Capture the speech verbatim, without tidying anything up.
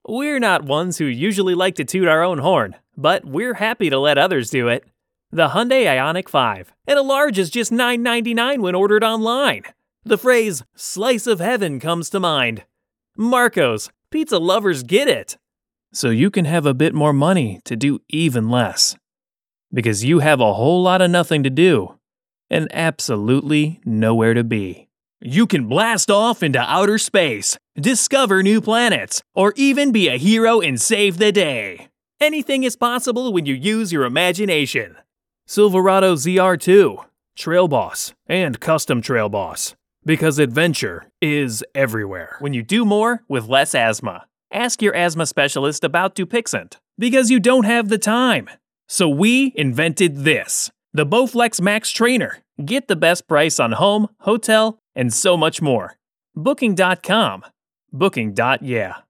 We're not ones who usually like to toot our own horn, but we're happy to let others do it. The Hyundai Ioniq five, and a large is just nine ninety-nine when ordered online. The phrase, slice of heaven, comes to mind. Marco's, pizza lovers get it. So you can have a bit more money to do even less. Because you have a whole lot of nothing to do, and absolutely nowhere to be. You can blast off into outer space, discover new planets, or even be a hero and save the day. Anything is possible when you use your imagination. Silverado Z R two, Trail Boss, and Custom Trail Boss. Because adventure is everywhere when you do more with less asthma. Ask your asthma specialist about Dupixent, because you don't have the time. So we invented this, the Bowflex Max Trainer. Get the best price on home, hotel, and so much more. Booking dot com. Booking. Yeah.